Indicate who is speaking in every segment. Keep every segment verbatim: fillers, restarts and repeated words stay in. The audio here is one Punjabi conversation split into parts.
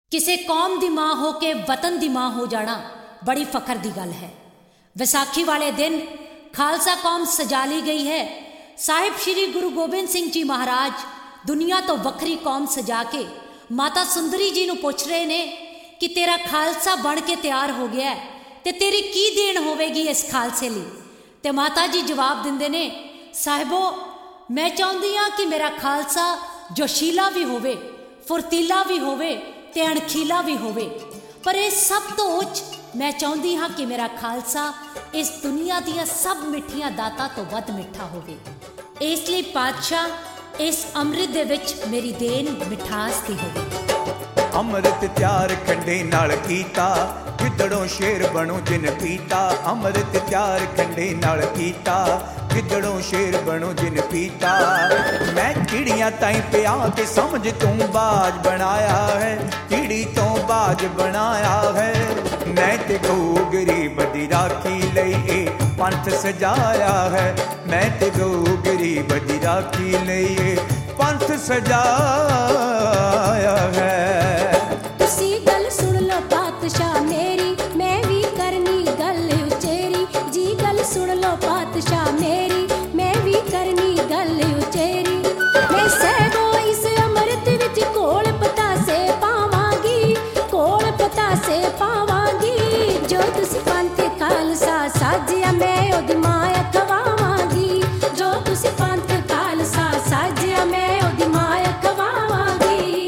Speaker 1: ਕਿਸੇ ਕੌਮ ਦੀ ਮਾਂ ਹੋ ਕੇ ਵਤਨ ਦੀ ਮਾਂ ਹੋ ਜਾਣਾ ਬੜੀ ਫਖਰ ਦੀ ਗੱਲ ਹੈ। ਵਿਸਾਖੀ ਵਾਲੇ ਦਿਨ ਖਾਲਸਾ ਕੌਮ ਸਜਾ ਲਈ ਗਈ ਹੈ। ਸਾਹਿਬ ਸ਼੍ਰੀ ਗੁਰੂ ਗੋਬਿੰਦ ਸਿੰਘ ਜੀ ਮਹਾਰਾਜ ਦੁਨੀਆ ਤੋਂ ਵੱਖਰੀ ਕੌਮ ਸਜਾ ਕੇ ਮਾਤਾ ਸੁੰਦਰੀ ਜੀ ਨੂੰ ਪੁੱਛ ਰਹੇ ਨੇ ਕਿ ਤੇਰਾ ਖਾਲਸਾ ਬਣ ਕੇ ਤਿਆਰ ਹੋ ਗਿਆ ਤੇ ਤੇਰੀ ਕੀ ਦੇਣ ਹੋਵੇਗੀ ਇਸ ਖਾਲਸੇ ਲਈ। ਤੇ ਮਾਤਾ ਜੀ ਜਵਾਬ ਦਿੰਦੇ ਨੇ, ਸਾਹਿਬੋ ਮੈਂ ਚਾਹੁੰਦੀ ਹਾਂ ਕਿ ਮੇਰਾ ਖਾਲਸਾ ਜੋਸ਼ੀਲਾ ਵੀ ਹੋਵੇ, ਫੁਰਤੀਲਾ ਵੀ ਹੋਵੇ ਤੇ ਅਣਖੀਲਾ ਵੀ ਹੋਵੇ, ਪਰ ਇਹ ਸਭ ਤੋਂ ਉੱਚ ਮੈਂ ਚਾਹੁੰਦੀ ਹਾਂ ਕਿ ਮੇਰਾ ਖਾਲਸਾ ਇਸ ਦੁਨੀਆ ਦੀਆਂ ਸਭ ਮਿੱਠੀਆਂ ਦਾਤਾਂ ਤੋਂ ਵੱਧ ਮਿੱਠਾ ਹੋਵੇ। ਇਸ ਲਈ ਪਾਤਸ਼ਾਹ ਇਸ ਅੰਮ੍ਰਿਤ ਦੇ ਵਿੱਚ ਮੇਰੀ ਦੇਣ ਮਿਠਾਸ ਦੀ ਹੋਵੇ।
Speaker 2: ਅੰਮ੍ਰਿਤ ਤਿਆਰ ਖੰਡੇ ਨਾਲ ਕੀਤਾ, ਗਿੱਦੜੋਂ ਸ਼ੇਰ ਬਣੋ ਜਿਨ ਪੀਤਾ। ਅੰਮ੍ਰਿਤ ਤਿਆਰ ਖੰਡੇ ਨਾਲ ਕੀਤਾ, ਗਿੱਦੜੋਂ ਸ਼ੇਰ ਬਣੋ ਜਿਨ ਪੀਤਾ। ਮੈਂ ਚਿੜੀਆਂ ਤਾਈਂ ਪਿਆ ਤੇ ਸਮਝ ਤੂੰ ਬਾਜ ਬਣਾਇਆ ਹੈ, ਚਿੜੀ ਤੋਂ ਬਾਜ ਬਣਾਇਆ ਹੈ। ਮੈਂ ਤੇ ਗਊ ਗਰੀਬ ਦੀ ਰਾਖੀ ਲਈ ਇਹ ਪੰਥ ਸਜਾਇਆ ਹੈ। ਮੈਂ ਤੇ ਗਊ ਗਰੀਬ ਦੀ ਰਾਖੀ ਲਈ ਇਹ ਪੰਥ ਸਜਾਇਆ ਹੈ।
Speaker 3: ਤੁਸੀਂ ਗੱਲ ਸੁਣ ਲਓ ਪਾਤਸ਼ਾਹ ਮੇਰੀ, ਮੈਂ ਵੀ ਕਰਨੀ ਗੱਲ ਉਚੇਰੀ ਜੀ। ਗੱਲ ਸੁਣ ਲਓ ਪਾਤਸ਼ਾਹ ਮੇਰੀ, ਮੈਂ ਵੀ ਕਰਨੀ ਗੱਲ ਉਚੇਰੀ। ਮੈਂ ਸਹਿਬੋ ਇਸ ਅੰਮ੍ਰਿਤ ਵਿੱਚ ਕੋਲ ਪਤਾਸੇ ਪਾਵਾਂਗੀ, ਕੋਲ ਪਤਾਸੇ ਪਾਵਾਂਗੀ। ਜੋ ਤੁਸੀਂ ਪੰਥ ਖਾਲਸਾ ਸਾਜਿਆ ਮੈਂ ਉਹਦੀ ਮਾਂ ਖਵਾਵਾਂਗੀ। ਜੋ ਤੁਸੀਂ ਪੰਥ ਖਾਲਸਾ ਸਾਜਿਆ ਮੈਂ ਉਹਦੀ ਮਾਂ ਖਵਾਵਾਂਗੀ।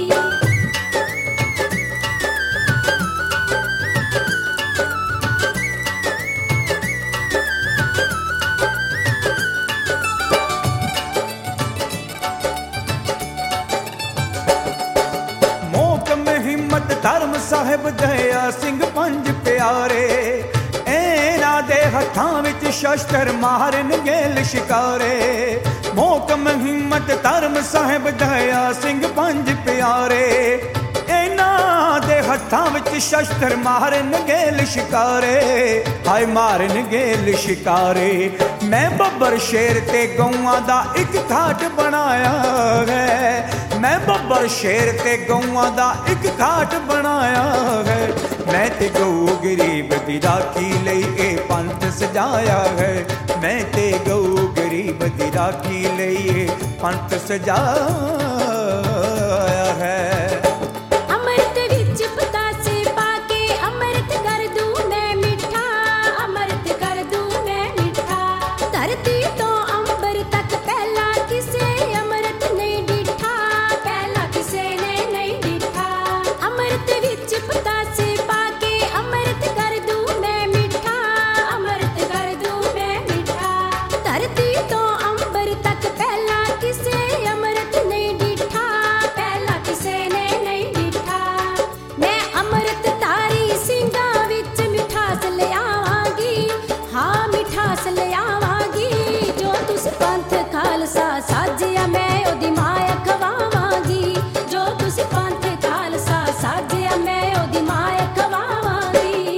Speaker 2: ਧਰਮ ਸਾਹਿਬ ਦਇਆ ਸਿੰਘ ਪੰਜ ਪਿਆਰੇ, ਇਹਨਾਂ ਦੇ ਹੱਥਾਂ ਵਿੱਚ ਸ਼ਸਤਰ ਮਾਰਨਗੇ ਲਿਸ਼ਕਾਰੇ। ਮੋਕਮ ਹਿੰਮਤ ਧਰਮ ਸਾਹਿਬ ਦਇਆ ਸਿੰਘ ਪੰਜ ਪਿਆਰੇ, ਇਹਨਾਂ ਦੇ ਹੱਥਾਂ ਵਿੱਚ ਸ਼ਸਤਰ ਮਾਰਨਗੇ ਲਿਸ਼ਕਾਰੇ। ਹਾਏ ਮਾਰਨਗੇ ਲਿਸ਼ਕਾਰੇ। ਮੈਂ ਬੱਬਰ ਸ਼ੇਰ ਤੇ ਗਊਆਂ ਦਾ ਇੱਕ ਘਾਟ ਬਣਾਇਆ ਹੈ। ਮੈਂ ਬੱਬਰ ਸ਼ੇਰ ਤੇ ਗਊਆਂ ਦਾ ਇੱਕ ਘਾਟ ਬਣਾਇਆ ਹੈ। ਮੈਂ ਤੇ ਗਊ ਗਰੀਬ ਦੀ ਰਾਖੀ ਲਈ ਇਹ ਪੰਥ ਸਜਾਇਆ ਹੈ। ਮੈਂ ਤੇ ਗਊ ਗਰੀਬ ਦੀ ਰਾਖੀ ਲਈ ਇਹ ਪੰਥ ਸਜਾਇਆ ਹੈ।
Speaker 3: ਅੰਮ੍ਰਿਤ ਵਿੱਚ ਪਤਾਸੇ ਪਾ ਕੇ ਅੰਮ੍ਰਿਤ ਕਰ ਦੂੰ ਮੈਂ ਮਿੱਠਾ, ਅੰਮ੍ਰਿਤ ਕਰ ਦੂੰ ਮੈਂ ਮਿੱਠਾ। ਧਰਤੀ ਤੋਂ ਅੰਬਰ ਤੱਕ ਪਹਿਲਾਂ ਕਿਸੇ ਅੰਮ੍ਰਿਤ ਨਹੀਂ ਡਿੱਠਾ, ਪਹਿਲਾਂ ਕਿਸੇ ਨੇ ਨਹੀਂ ਡਿੱਠਾ। ਅੰਮ੍ਰਿਤ ਵਿੱਚ ਪਤਾਸੇ ਪਾ ਕੇ ਅੰਮ੍ਰਿਤ ਕਰ ਦੂੰ ਮੈਂ ਮਿੱਠਾ, ਅੰਮ੍ਰਿਤ ਕਰ ਦੂੰ ਮੈਂ ਮਿੱਠਾ। ਧਰਤੀ ਤੋਂ ਅੰਬਰ ਤੱਕ ਪਹਿਲਾਂ ਕਿਸੇ ਅੰਮ੍ਰਿਤ ਨਹੀਂ ਡਿੱਠਾ, ਪਹਿਲਾਂ ਕਿਸੇ ਨੇ ਨਹੀਂ ਡਿੱਠਾ। ਮੈਂ ਅੰਮ੍ਰਿਤ ਧਾਰੀ ਸਿੰਘਾਂ ਵਿੱਚ ਮਿਠਾਸ ਲਿਆਵਾਂਗੀ, ਹਾਂ ਮਿਠਾਸ ਲਿਆਵਾਂਗੀ। ਜੋ ਤੁਸੀਂ ਪੰਥ ਖਾਲਸਾ ਸਾਜਿਆ ਮੈਂ ਉਹਦੀ ਮਾਂ ਖਵਾਵਾਂਗੀ। ਜੋ ਤੁਸੀਂ ਪੰਥ ਖਾਲਸਾ ਸਾਜਿਆ ਮੈਂ ਉਹਦੀ ਮਾਂ ਖਵਾਵਾਂਗੀ।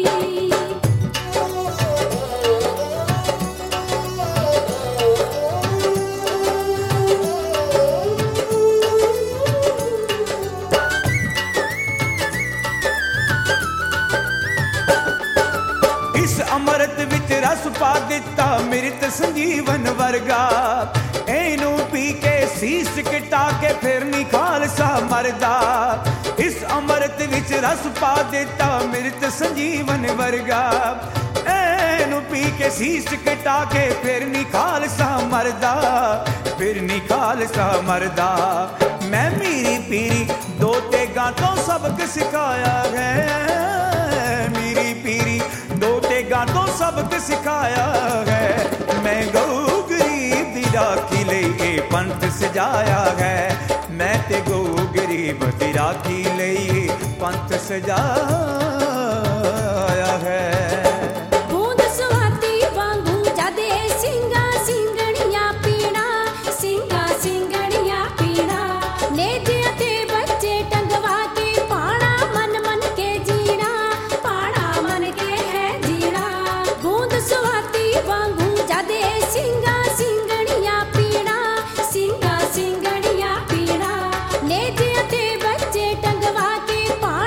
Speaker 2: ਇਸ ਅੰਮ੍ਰਿਤ ਵਿੱਚ ਰਸ ਪਾ ਦਿੱਤਾ ਮਿਰਤ ਸੰਜੀਵਨ ਵਰਗਾ। ਇਹਨੂੰ ਪੀ ਕੇ ਸੀਸ ਕਟਾ ਕੇ ਫਿਰ ਨੀ ਖਾਲਸਾ ਮਰਦਾ। ਇਸ ਅੰਮ੍ਰਿਤ ਵਿੱਚ ਰਸ ਪਾ ਦਿੱਤਾ ਮਿਰਤ ਸੰਜੀਵਨ ਵਰਗਾ। ਇਹਨੂੰ ਪੀ ਕੇ ਸੀਸ ਕਟਾ ਕੇ ਫਿਰ ਨੀ ਖਾਲਸਾ ਮਰਦਾ, ਫਿਰ ਨੀ ਖਾਲਸਾ ਮਰਦਾ। ਮੈਂ ਮੀਰੀ ਪੀਰੀ ਦੋ ਤੇਗਾਂ ਤੋਂ ਸਬਕ ਸਿਖਾਇਆ ਹੈ। ਮੀਰੀ ਪੀਰੀ ਦੋ ਤੇਗਾਂ ਤੋਂ ਸਬਕ ਸਿਖਾਇਆ ਹੈ। ਮੈਂ ਗਊ ਗਰੀਬ ਦੀ ਰਾਖੀ ਲਈ ਇਹ ਪੰਥ ਸਜਾਇਆ ਹੈ। ਮੈਂ ਤੇ ਗਊ ਗਰੀਬ ਦੀ ਰਾਖੀ ਲਈ ਇਹ ਪੰਥ ਸਜਾਇਆ ਹੈ।
Speaker 3: ਬੂੰਦ ਸਵਾਤੀ ਵਾਂਗੂ ਜਦੇ ਸਿੰਘਾਂ ਸਿੰਘਣੀਆਂ ਪੀਣਾ, ਸਿੰਘਾਂ ਸਿੰਘਣੀਆਂ ਪੀਣਾ। ਨੇਜਿਆਂ ਤੇ ਬੱਚੇ ਟੰਗਵਾ ਕੇ ਪਾਣਾ ਮਨ ਮਨ ਕੇ ਜੀਣਾ, ਪਾਣਾ ਮਨ ਕੇ ਹੈ ਜੀਣਾ। ਬੂੰਦ ਸਵਾਤੀ ਵਾਂਗੂ ਜਦੇ ਸਿੰਘਾਂ ਸਿੰਘਣੀਆਂ ਪੀਣਾ, ਸਿੰਘਾਂ ਸਿੰਘਣੀਆਂ ਪੀਣਾ। ਨੇਜਿਆਂ ਤੇ ਬੱਚੇ ਟੰਗਵਾ ਕੇ ਪਾਣਾ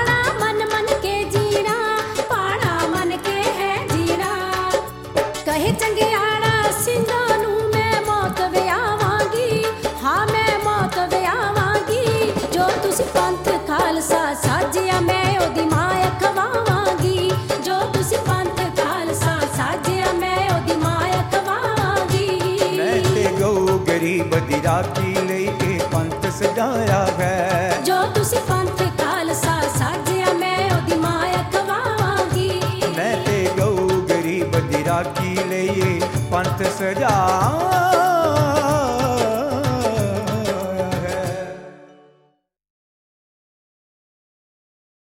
Speaker 2: ਰਾਖੀ ਲਈ ਇਹ ਪੰਥ ਸਜਾਇਆ ਹੈ।
Speaker 3: ਜੋ ਤੁਸੀਂ ਪੰਥ ਖਾਲਸਾ ਸਾਜਿਆ ਮੈਂ ਉਹਦੀ ਮਾਇਆ ਖਵਾਵਾਂਗੀ।
Speaker 2: ਮੈਂ ਤੇ ਗਊ ਗਰੀਬ ਦੀ ਰਾਖੀ ਲਈ ਇਹ ਪੰਥ ਸਜਾਇਆ